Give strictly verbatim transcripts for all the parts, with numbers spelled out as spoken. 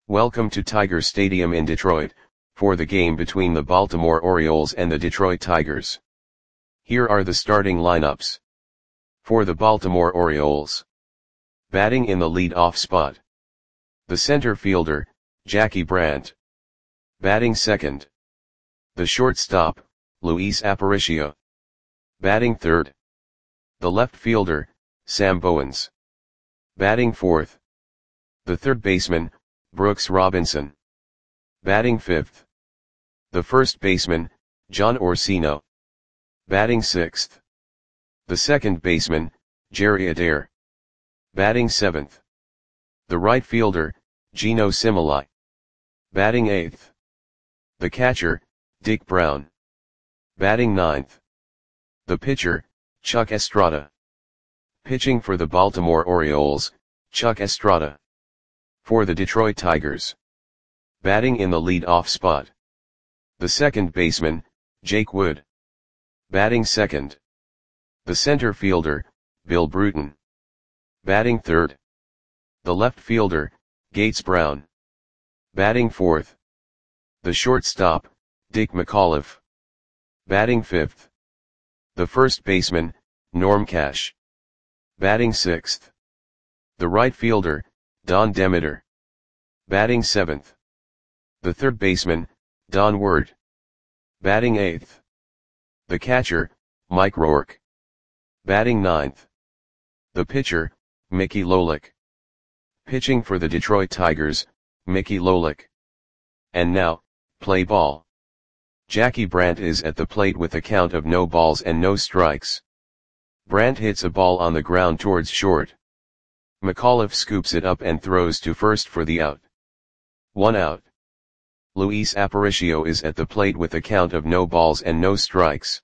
Welcome to Tiger Stadium in Detroit, for the game between the Baltimore Orioles and the Detroit Tigers. Here are the starting lineups. For the Baltimore Orioles. Batting in the lead-off spot. The center fielder, Jackie Brandt. Batting second. The shortstop, Luis Aparicio. Batting third. The left fielder, Sam Bowens. Batting fourth. The third baseman, Brooks Robinson. Batting fifth. The first baseman, John Orsino. Batting sixth. The second baseman, Jerry Adair. Batting seventh. The right fielder, Geno Similai. Batting eighth. The catcher, Dick Brown. Batting ninth. The pitcher, Chuck Estrada. Pitching for the Baltimore Orioles, Chuck Estrada. For the Detroit Tigers. Batting in the lead-off spot. The second baseman, Jake Wood. Batting second. The center fielder, Bill Bruton. Batting third. The left fielder, Gates Brown. Batting fourth. The shortstop, Dick McAuliffe. Batting fifth. The first baseman, Norm Cash. Batting sixth. The right fielder, Don Demeter. Batting seventh. The third baseman, Don Ward. Batting eighth. The catcher, Mike Rourke. Batting ninth. The pitcher, Mickey Lolich. Pitching for the Detroit Tigers, Mickey Lolich. And now, play ball. Jackie Brandt is at the plate with a count of no balls and no strikes. Brandt hits a ball on the ground towards short. McAuliffe scoops it up and throws to first for the out. One out. Luis Aparicio is at the plate with a count of no balls and no strikes.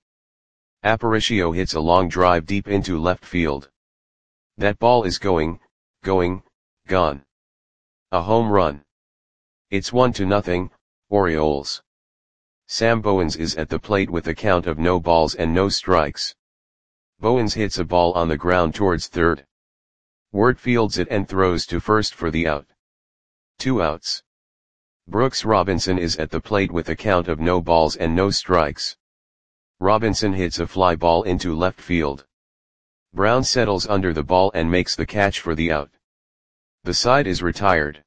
Aparicio hits a long drive deep into left field. That ball is going, going, gone. A home run. It's one to nothing, Orioles. Sam Bowens is at the plate with a count of no balls and no strikes. Bowens hits a ball on the ground towards third. Ward fields it and throws to first for the out. Two outs. Brooks Robinson is at the plate with a count of no balls and no strikes. Robinson hits a fly ball into left field. Brown settles under the ball and makes the catch for the out. The side is retired.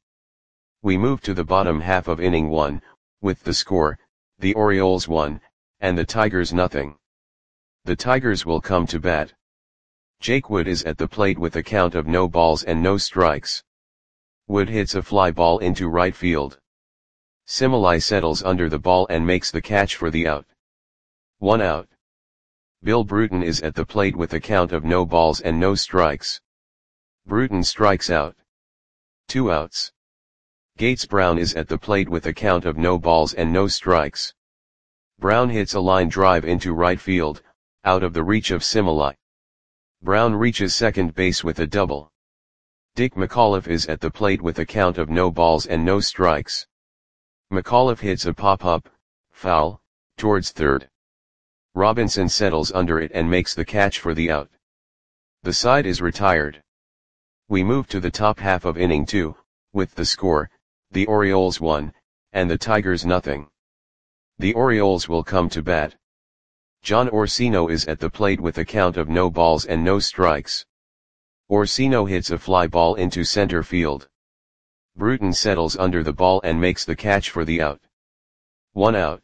We move to the bottom half of inning one, with the score, the Orioles one, and the Tigers nothing. The Tigers will come to bat. Jake Wood is at the plate with a count of no balls and no strikes. Wood hits a fly ball into right field. Similai settles under the ball and makes the catch for the out. One out. Bill Bruton is at the plate with a count of no balls and no strikes. Bruton strikes out. Two outs. Gates Brown is at the plate with a count of no balls and no strikes. Brown hits a line drive into right field, out of the reach of Similai. Brown reaches second base with a double. Dick McAuliffe is at the plate with a count of no balls and no strikes. McAuliffe hits a pop-up, foul, towards third. Robinson settles under it and makes the catch for the out. The side is retired. We move to the top half of inning two, with the score, the Orioles one, and the Tigers nothing. The Orioles will come to bat. John Orsino is at the plate with a count of no balls and no strikes. Orsino hits a fly ball into center field. Bruton settles under the ball and makes the catch for the out. One out.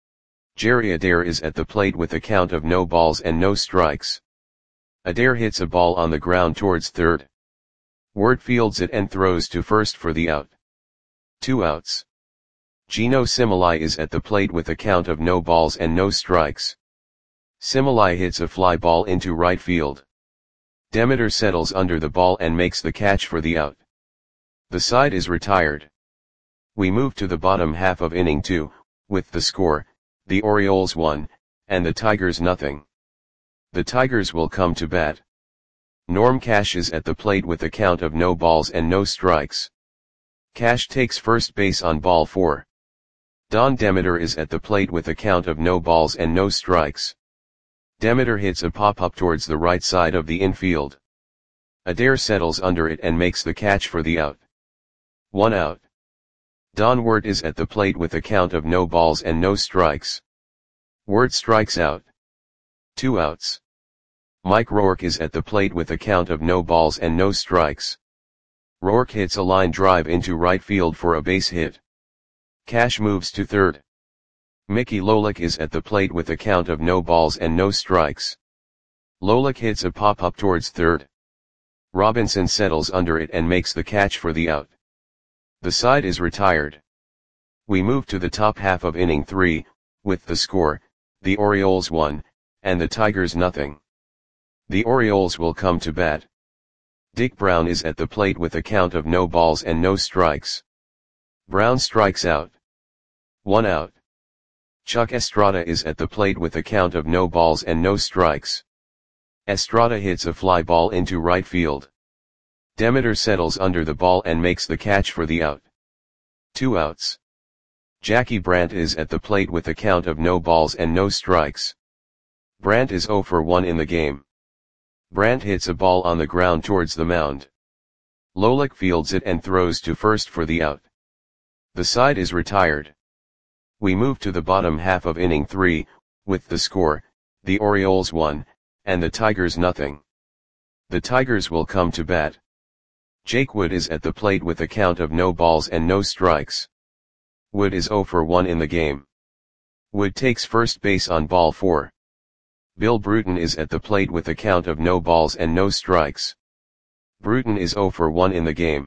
Jerry Adair is at the plate with a count of no balls and no strikes. Adair hits a ball on the ground towards third. Ward fields it and throws to first for the out. Two outs. Geno Similai is at the plate with a count of no balls and no strikes. Similai hits a fly ball into right field. Demeter settles under the ball and makes the catch for the out. The side is retired. We move to the bottom half of inning two, with the score, the Orioles one, and the Tigers nothing. The Tigers will come to bat. Norm Cash is at the plate with a count of no balls and no strikes. Cash takes first base on ball four. Don Demeter is at the plate with a count of no balls and no strikes. Demeter hits a pop-up towards the right side of the infield. Adair settles under it and makes the catch for the out. One out. Don Wert is at the plate with a count of no balls and no strikes. Wert strikes out. Two outs. Mike Rourke is at the plate with a count of no balls and no strikes. Rourke hits a line drive into right field for a base hit. Cash moves to third. Mickey Lolich is at the plate with a count of no balls and no strikes. Lolich hits a pop-up towards third. Robinson settles under it and makes the catch for the out. The side is retired. We move to the top half of inning three, with the score, the Orioles one, and the Tigers nothing. The Orioles will come to bat. Dick Brown is at the plate with a count of no balls and no strikes. Brown strikes out. One out. Chuck Estrada is at the plate with a count of no balls and no strikes. Estrada hits a fly ball into right field. Demeter settles under the ball and makes the catch for the out. Two outs. Jackie Brandt is at the plate with a count of no balls and no strikes. Brandt is oh for one in the game. Brandt hits a ball on the ground towards the mound. Lolich fields it and throws to first for the out. The side is retired. We move to the bottom half of inning three, with the score, the Orioles one, and the Tigers nothing. The Tigers will come to bat. Jake Wood is at the plate with a count of no balls and no strikes. Wood is oh for one in the game. Wood takes first base on ball four. Bill Bruton is at the plate with a count of no balls and no strikes. Bruton is oh for one in the game.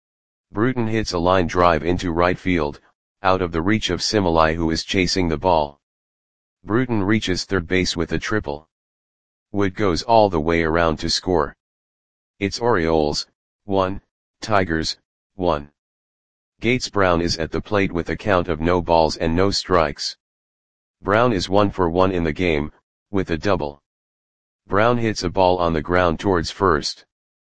Bruton hits a line drive into right field, out of the reach of Similai, who is chasing the ball. Bruton reaches third base with a triple. Wood goes all the way around to score. It's Orioles, one, Tigers, one. Gates Brown is at the plate with a count of no balls and no strikes. Brown is one for one in the game, with a double. Brown hits a ball on the ground towards first.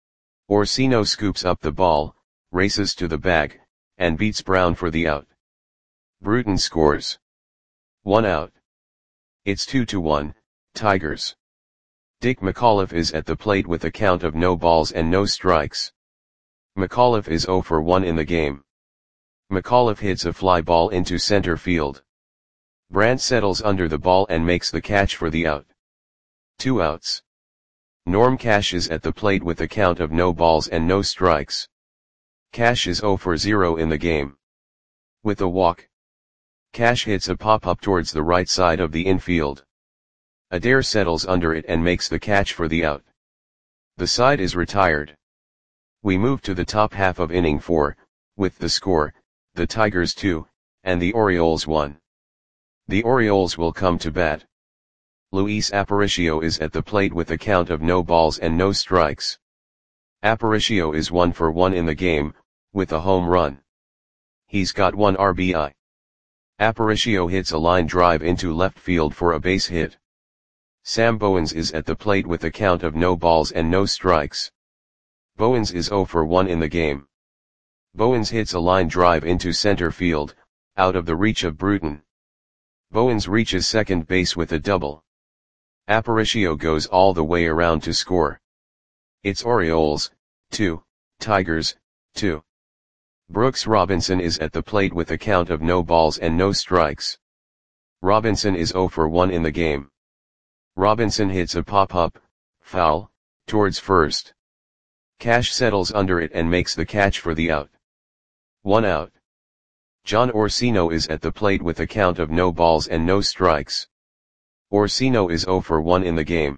Orsino scoops up the ball, races to the bag, and beats Brown for the out. Bruton scores. One out. It's two to one, Tigers. Dick McAuliffe is at the plate with a count of no balls and no strikes. McAuliffe is oh for one in the game. McAuliffe hits a fly ball into center field. Brandt settles under the ball and makes the catch for the out. Two outs. Norm Cash is at the plate with a count of no balls and no strikes. Cash is oh for zero in the game. With a walk. Cash hits a pop-up towards the right side of the infield. Adair settles under it and makes the catch for the out. The side is retired. We move to the top half of inning four, with the score, the Tigers two, and the Orioles one. The Orioles will come to bat. Luis Aparicio is at the plate with a count of no balls and no strikes. Aparicio is one for one in the game, with a home run. He's got one R B I. Aparicio hits a line drive into left field for a base hit. Sam Bowens is at the plate with a count of no balls and no strikes. Bowens is oh for one in the game. Bowens hits a line drive into center field, out of the reach of Bruton. Bowens reaches second base with a double. Aparicio goes all the way around to score. It's Orioles, two, Tigers, two. Brooks Robinson is at the plate with a count of no balls and no strikes. Robinson is oh for one in the game. Robinson hits a pop-up, foul, towards first. Cash settles under it and makes the catch for the out. One out. John Orsino is at the plate with a count of no balls and no strikes. Orsino is oh for one in the game.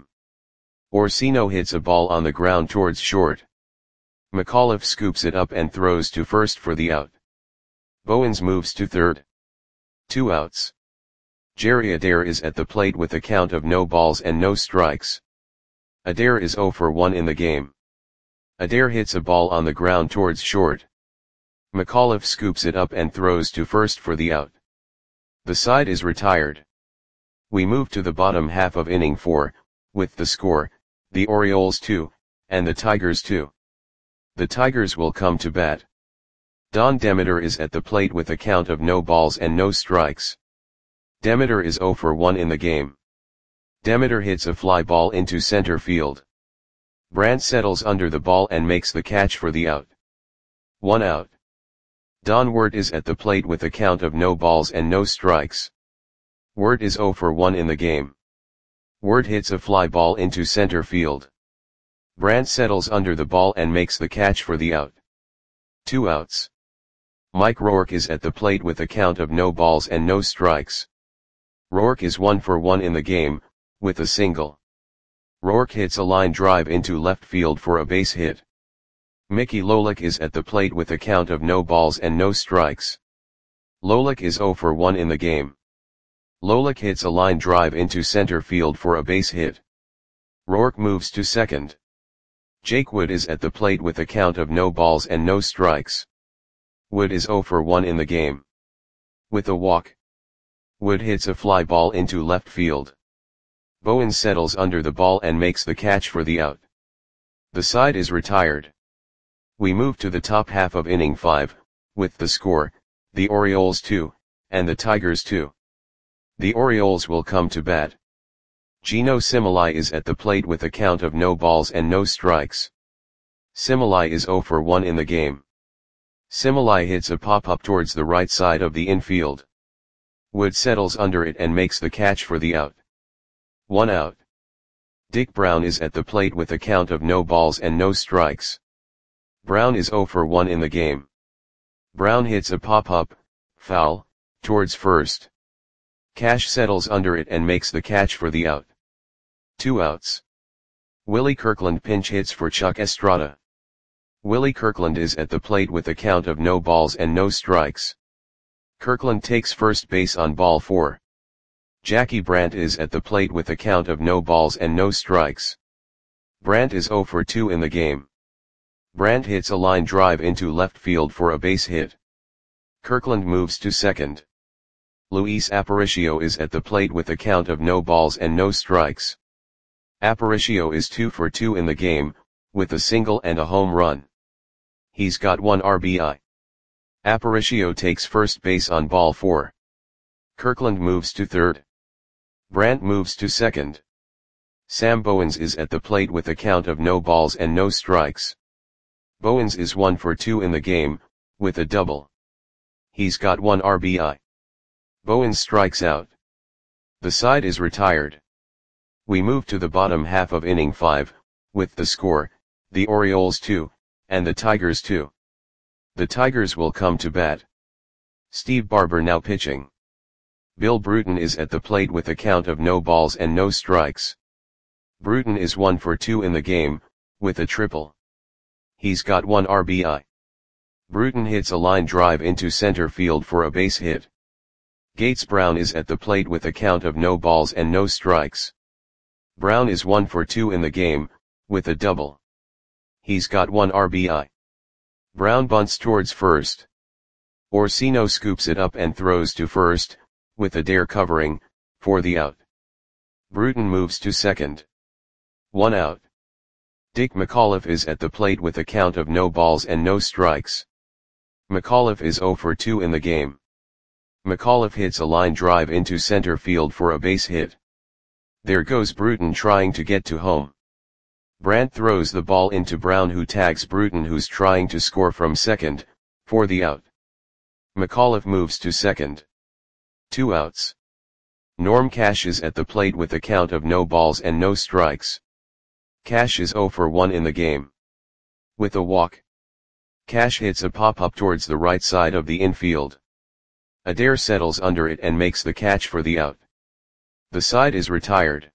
Orsino hits a ball on the ground towards short. McAuliffe scoops it up and throws to first for the out. Bowens moves to third. Two outs. Jerry Adair is at the plate with a count of no balls and no strikes. Adair is oh for one in the game. Adair hits a ball on the ground towards short. McAuliffe scoops it up and throws to first for the out. The side is retired. We move to the bottom half of inning four, with the score, the Orioles two, and the Tigers two. The Tigers will come to bat. Don Demeter is at the plate with a count of no balls and no strikes. Demeter is oh for one in the game. Demeter hits a fly ball into center field. Brandt settles under the ball and makes the catch for the out. One out. Don Wert is at the plate with a count of no balls and no strikes. Wert is zero for one in the game. Wert hits a fly ball into center field. Brandt settles under the ball and makes the catch for the out. Two outs. Mike Rourke is at the plate with a count of no balls and no strikes. Rourke is one for one in the game, with a single. Rourke hits a line drive into left field for a base hit. Mickey Lolich is at the plate with a count of no balls and no strikes. Lolich is zero for one in the game. Lolich hits a line drive into center field for a base hit. Rourke moves to second. Jake Wood is at the plate with a count of no balls and no strikes. Wood is zero for one in the game. With a walk, Wood hits a fly ball into left field. Bowens settles under the ball and makes the catch for the out. The side is retired. We move to the top half of inning five, with the score, the Orioles two, and the Tigers two. The Orioles will come to bat. Geno Similai is at the plate with a count of no balls and no strikes. Similai is zero for one in the game. Similai hits a pop-up towards the right side of the infield. Wood settles under it and makes the catch for the out. One out. Dick Brown is at the plate with a count of no balls and no strikes. Brown is zero for one in the game. Brown hits a pop-up, foul, towards first. Cash settles under it and makes the catch for the out. Two outs. Willie Kirkland pinch hits for Chuck Estrada. Willie Kirkland is at the plate with a count of no balls and no strikes. Kirkland takes first base on ball four. Jackie Brandt is at the plate with a count of no balls and no strikes. Brandt is zero for two in the game. Brandt hits a line drive into left field for a base hit. Kirkland moves to second. Luis Aparicio is at the plate with a count of no balls and no strikes. Aparicio is two for two in the game, with a single and a home run. He's got one R B I. Aparicio takes first base on ball four. Kirkland moves to third. Brandt moves to second. Sam Bowens is at the plate with a count of no balls and no strikes. Bowens is one for two in the game, with a double. He's got one R B I. Bowens strikes out. The side is retired. We move to the bottom half of inning five, with the score, the Orioles two, and the Tigers two. The Tigers will come to bat. Steve Barber now pitching. Bill Bruton is at the plate with a count of no balls and no strikes. Bruton is one for two in the game, with a triple. He's got one R B I. Bruton hits a line drive into center field for a base hit. Gates Brown is at the plate with a count of no balls and no strikes. Brown is one for two in the game, with a double. He's got one R B I. Brown bunts towards first. Orsino scoops it up and throws to first, with Adair covering, for the out. Bruton moves to second. One out. Dick McAuliffe is at the plate with a count of no balls and no strikes. McAuliffe is zero for two in the game. McAuliffe hits a line drive into center field for a base hit. There goes Bruton trying to get to home. Brandt throws the ball into Brown, who tags Bruton, who's trying to score from second, for the out. McAuliffe moves to second. Two outs. Norm Cash is at the plate with a count of no balls and no strikes. Cash is zero for one in the game. With a walk, Cash hits a pop-up towards the right side of the infield. Adair settles under it and makes the catch for the out. The side is retired.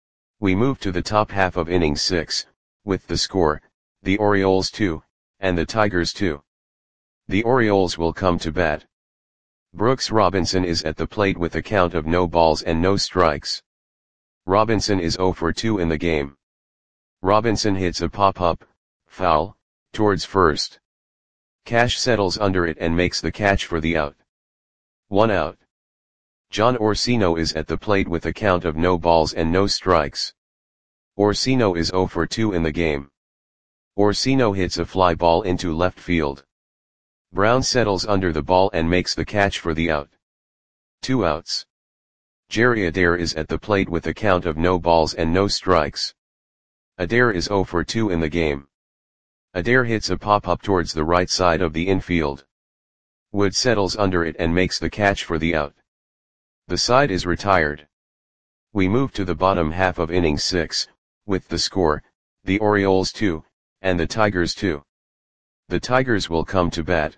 We move to the top half of inning six, with the score, the Orioles two, and the Tigers two. The Orioles will come to bat. Brooks Robinson is at the plate with a count of no balls and no strikes. Robinson is zero for two in the game. Robinson hits a pop-up, foul, towards first. Cash settles under it and makes the catch for the out. One out. John Orsino is at the plate with a count of no balls and no strikes. Orsino is zero for two in the game. Orsino hits a fly ball into left field. Brown settles under the ball and makes the catch for the out. Two outs. Jerry Adair is at the plate with a count of no balls and no strikes. Adair is zero for two in the game. Adair hits a pop-up towards the right side of the infield. Wood settles under it and makes the catch for the out. The side is retired. We move to the bottom half of inning six, with the score, the Orioles two, and the Tigers two. The Tigers will come to bat.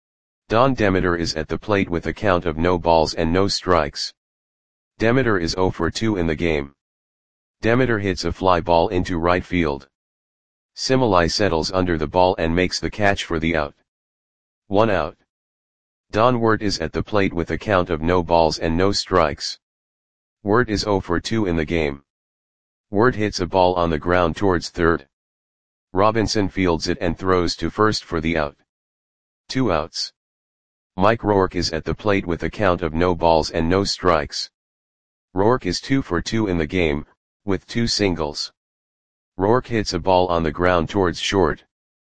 Don Demeter is at the plate with a count of no balls and no strikes. Demeter is oh for two in the game. Demeter hits a fly ball into right field. Similai settles under the ball and makes the catch for the out. One out. Don Wirt is at the plate with a count of no balls and no strikes. Wirt is oh for two in the game. Wirt hits a ball on the ground towards third. Robinson fields it and throws to first for the out. Two outs. Mike Rourke is at the plate with a count of no balls and no strikes. Rourke is two for two in the game, with two singles. Rourke hits a ball on the ground towards short.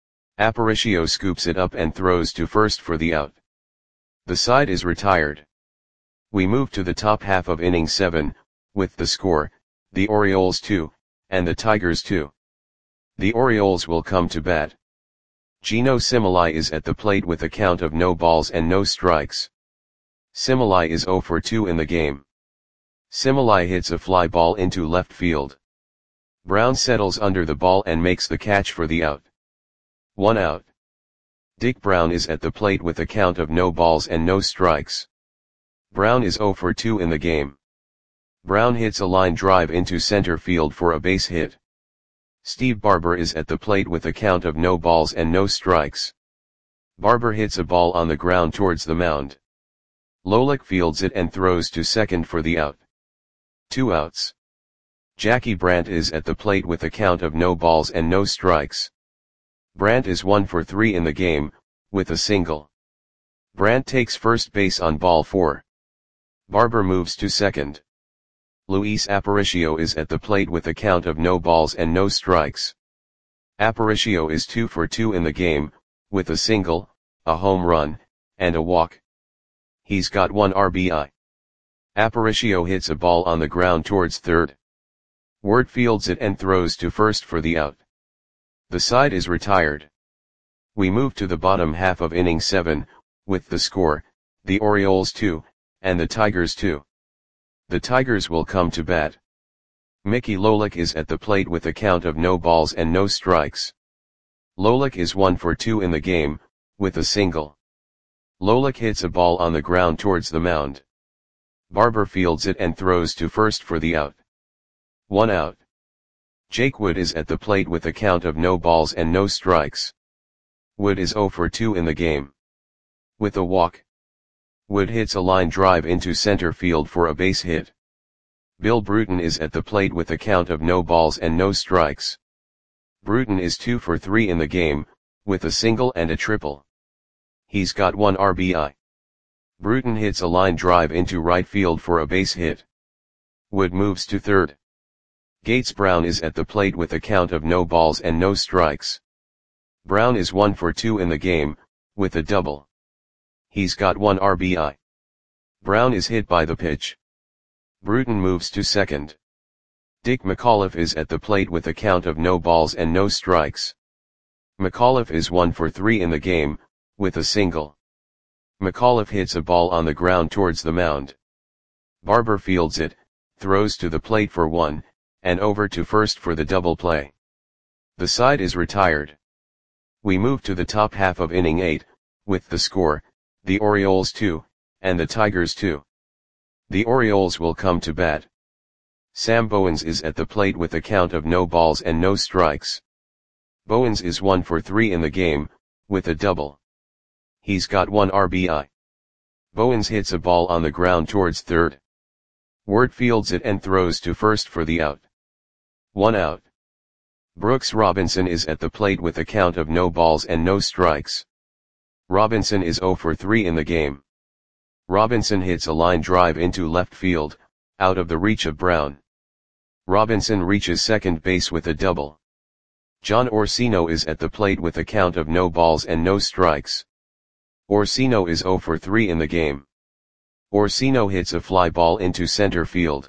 Aparicio scoops it up and throws to first for the out. The side is retired. We move to the top half of inning seven, with the score, the Orioles two, and the Tigers two. The Orioles will come to bat. Gino Similai is at the plate with a count of no balls and no strikes. Similai is oh for two in the game. Similai hits a fly ball into left field. Brown settles under the ball and makes the catch for the out. One out. Dick Brown is at the plate with a count of no balls and no strikes. Brown is oh for two in the game. Brown hits a line drive into center field for a base hit. Steve Barber is at the plate with a count of no balls and no strikes. Barber hits a ball on the ground towards the mound. Lolik fields it and throws to second for the out. Two outs. Jackie Brandt is at the plate with a count of no balls and no strikes. Brandt is one for three in the game, with a single. Brandt takes first base on ball four. Barber moves to second. Luis Aparicio is at the plate with a count of no balls and no strikes. Aparicio is two for two in the game, with a single, a home run, and a walk. He's got one R B I. Aparicio hits a ball on the ground towards third. Wirt fields it and throws to first for the out. The side is retired. We move to the bottom half of inning seven, with the score, the Orioles two, and the Tigers two. The Tigers will come to bat. Mickey Lolik is at the plate with a count of no balls and no strikes. Lolik is one for two in the game, with a single. Lolik hits a ball on the ground towards the mound. Barber fields it and throws to first for the out. One out. Jake Wood is at the plate with a count of no balls and no strikes. Wood is oh for two in the game. With a walk. Wood hits a line drive into center field for a base hit. Bill Bruton is at the plate with a count of no balls and no strikes. Bruton is two for three in the game, with a single and a triple. He's got one R B I. Bruton hits a line drive into right field for a base hit. Wood moves to third. Gates Brown is at the plate with a count of no balls and no strikes. Brown is one for two in the game, with a double. He's got one R B I. Brown is hit by the pitch. Bruton moves to second. Dick McAuliffe is at the plate with a count of no balls and no strikes. McAuliffe is one for three in the game, with a single. McAuliffe hits a ball on the ground towards the mound. Barber fields it, throws to the plate for one, and over to first for the double play. The side is retired. We move to the top half of inning eight, with the score, the Orioles two, and the Tigers two. The Orioles will come to bat. Sam Bowens is at the plate with a count of no balls and no strikes. Bowens is one for three in the game, with a double. He's got one R B I. Bowens hits a ball on the ground towards third. Wirt fields it and throws to first for the out. One out. Brooks Robinson is at the plate with a count of no balls and no strikes. Robinson is oh for three in the game. Robinson hits a line drive into left field, out of the reach of Brown. Robinson reaches second base with a double. John Orsino is at the plate with a count of no balls and no strikes. Orsino is oh for three in the game. Orsino hits a fly ball into center field.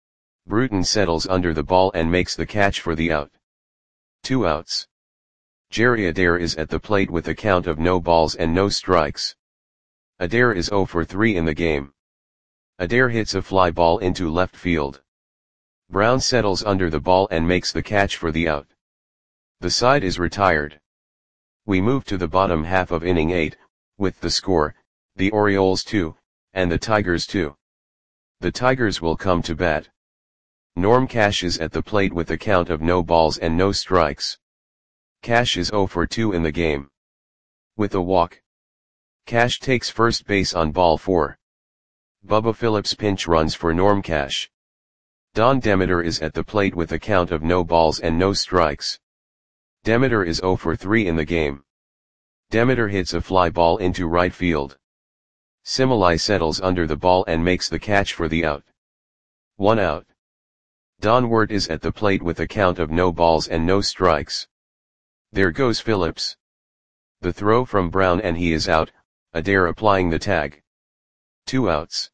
Bruton settles under the ball and makes the catch for the out. Two outs. Jerry Adair is at the plate with a count of no balls and no strikes. Adair is zero for three in the game. Adair hits a fly ball into left field. Brown settles under the ball and makes the catch for the out. The side is retired. We move to the bottom half of inning eight, with the score, the Orioles two, and the Tigers two. The Tigers will come to bat. Norm Cash is at the plate with a count of no balls and no strikes. Cash is zero for two in the game. With a walk, Cash takes first base on ball four. Bubba Phillips pinch runs for Norm Cash. Don Demeter is at the plate with a count of no balls and no strikes. Demeter is zero for three in the game. Demeter hits a fly ball into right field. Similai settles under the ball and makes the catch for the out. One out. Don Wirt is at the plate with a count of no balls and no strikes. There goes Phillips. The throw from Brown and he is out, Adair applying the tag. Two outs.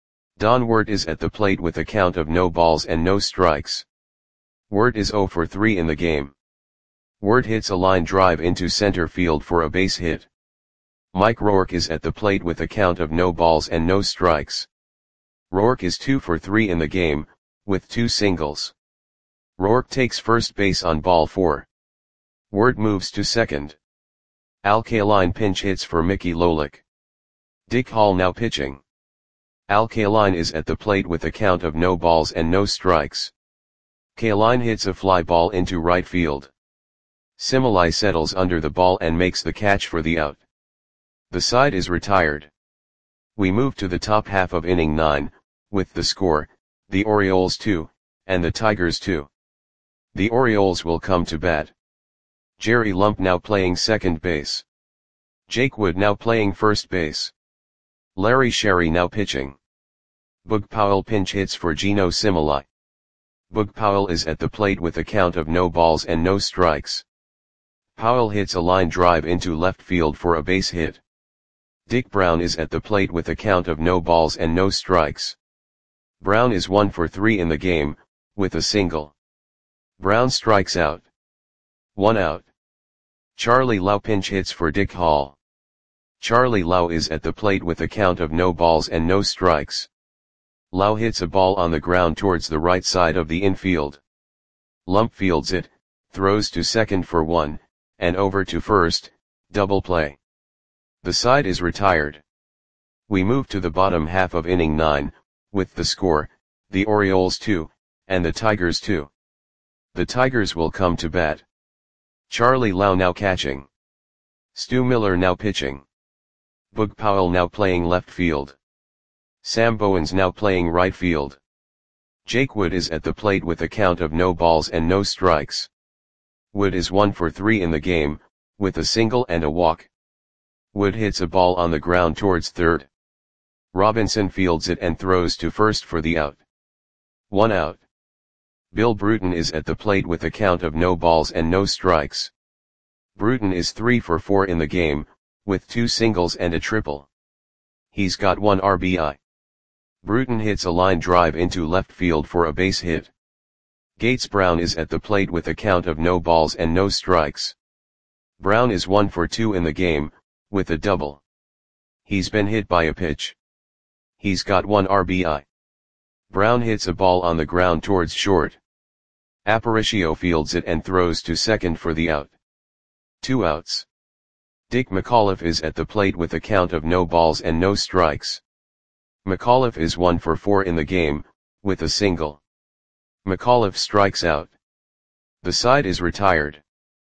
Don Wirt is at the plate with a count of no balls and no strikes. Wirt is zero for three in the game. Wirt hits a line drive into center field for a base hit. Mike Rourke is at the plate with a count of no balls and no strikes. Rourke is two for three in the game, with two singles. Rourke takes first base on ball four. Wirt moves to second. Al Kaline pinch hits for Mickey Lolich. Dick Hall now pitching. Al Kaline is at the plate with a count of no balls and no strikes. Kaline hits a fly ball into right field. Similai settles under the ball and makes the catch for the out. The side is retired. We move to the top half of inning nine, with the score, the Orioles two, and the Tigers two. The Orioles will come to bat. Jerry Lump now playing second base. Jake Wood now playing first base. Larry Sherry now pitching. Boog Powell pinch hits for Geno Similai. Boog Powell is at the plate with a count of no balls and no strikes. Powell hits a line drive into left field for a base hit. Dick Brown is at the plate with a count of no balls and no strikes. Brown is one for three in the game, with a single. Brown strikes out. One out. Charlie Lau pinch hits for Dick Hall. Charlie Lau is at the plate with a count of no balls and no strikes. Lau hits a ball on the ground towards the right side of the infield. Lump fields it, throws to second for one, and over to first, double play. The side is retired. We move to the bottom half of inning nine, with the score, the Orioles two, and the Tigers two. The Tigers will come to bat. Charlie Lau now catching. Stu Miller now pitching. Boog Powell now playing left field. Sam Bowens now playing right field. Jake Wood is at the plate with a count of no balls and no strikes. Wood is one for three in the game, with a single and a walk. Wood hits a ball on the ground towards third. Robinson fields it and throws to first for the out. One out. Bill Bruton is at the plate with a count of no balls and no strikes. Bruton is three for four in the game, with two singles and a triple. He's got one R B I. Bruton hits a line drive into left field for a base hit. Gates Brown is at the plate with a count of no balls and no strikes. Brown is one for two in the game, with a double. He's been hit by a pitch. He's got one R B I. Brown hits a ball on the ground towards short. Aparicio fields it and throws to second for the out. Two outs. Dick McAuliffe is at the plate with a count of no balls and no strikes. McAuliffe is one for four in the game, with a single. McAuliffe strikes out. The side is retired.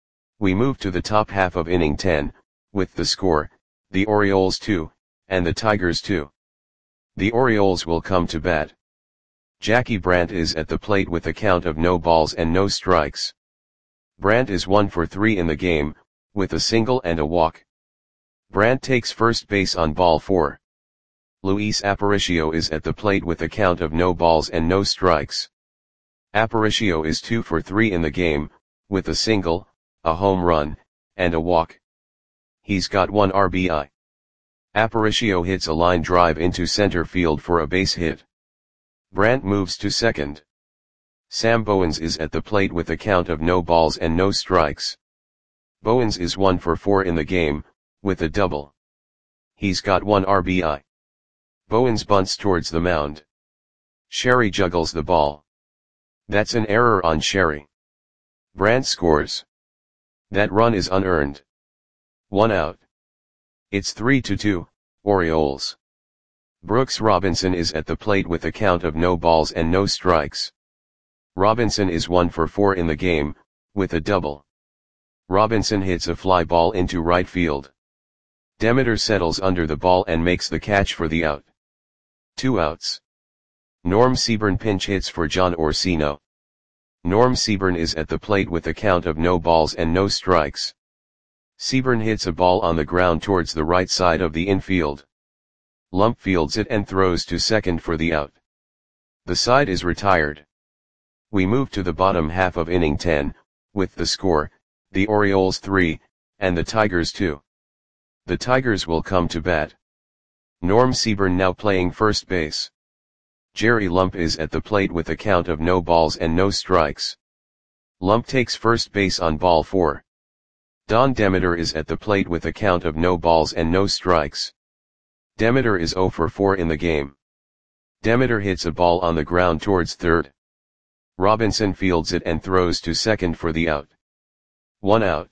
We move to the top half of inning ten, with the score, the Orioles two, and the Tigers two. The Orioles will come to bat. Jackie Brandt is at the plate with a count of no balls and no strikes. Brandt is one for three in the game, with a single and a walk. Brandt takes first base on ball four. Luis Aparicio is at the plate with a count of no balls and no strikes. Aparicio is two for three in the game, with a single, a home run, and a walk. He's got one R B I. Aparicio hits a line drive into center field for a base hit. Brandt moves to second. Sam Bowens is at the plate with a count of no balls and no strikes. Bowens is one for four in the game, with a double. He's got one R B I. Bowens bunts towards the mound. Sherry juggles the ball. That's an error on Sherry. Brandt scores. That run is unearned. One out. It's three to two, Orioles. Brooks Robinson is at the plate with a count of no balls and no strikes. Robinson is one for four in the game, with a double. Robinson hits a fly ball into right field. Demeter settles under the ball and makes the catch for the out. Two outs. Norm Seaburn pinch hits for John Orsino. Norm Seaburn is at the plate with a count of no balls and no strikes. Seaburn hits a ball on the ground towards the right side of the infield. Lump fields it and throws to second for the out. The side is retired. We move to the bottom half of inning ten, with the score, the Orioles three, and the Tigers two. The Tigers will come to bat. Norm Seaburn now playing first base. Jerry Lump is at the plate with a count of no balls and no strikes. Lump takes first base on ball four. Don Demeter is at the plate with a count of no balls and no strikes. Demeter is zero for four in the game. Demeter hits a ball on the ground towards third. Robinson fields it and throws to second for the out. One out.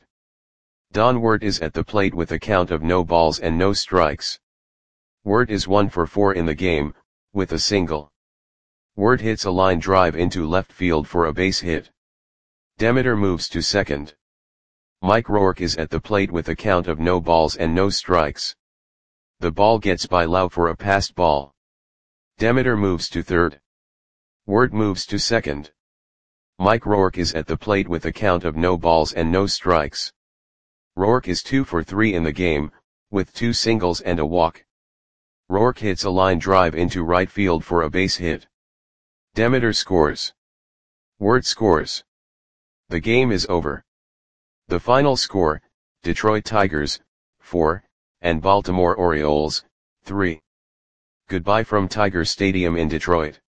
Don Wirt is at the plate with a count of no balls and no strikes. Wirt is one for four in the game, with a single. Wirt hits a line drive into left field for a base hit. Demeter moves to second. Mike Rourke is at the plate with a count of no balls and no strikes. The ball gets by Lau for a passed ball. Demeter moves to third. Wirt moves to second. Mike Rourke is at the plate with a count of no balls and no strikes. Rourke is two for three in the game, with two singles and a walk. Rourke hits a line drive into right field for a base hit. Demeter scores. Wirt scores. The game is over. The final score, Detroit Tigers, four, and Baltimore Orioles, three. Goodbye from Tiger Stadium in Detroit.